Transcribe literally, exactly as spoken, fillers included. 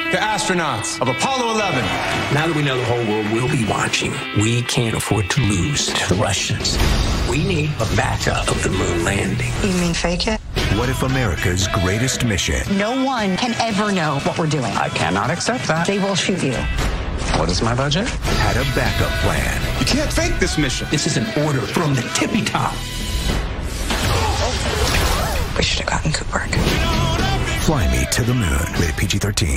the astronauts of Apollo eleven. Now that we know the whole world will be watching, we can't afford to lose to the Russians. We need a backup of the moon landing. You mean fake it? What if America's greatest mission? No one can ever know what we're doing. I cannot accept that. They will shoot you. What is my budget? Had a backup plan. You can't fake this mission. This is an order from the tippy top. We should have gotten Kubrick. Fly Me to the Moon. Rated P G thirteen.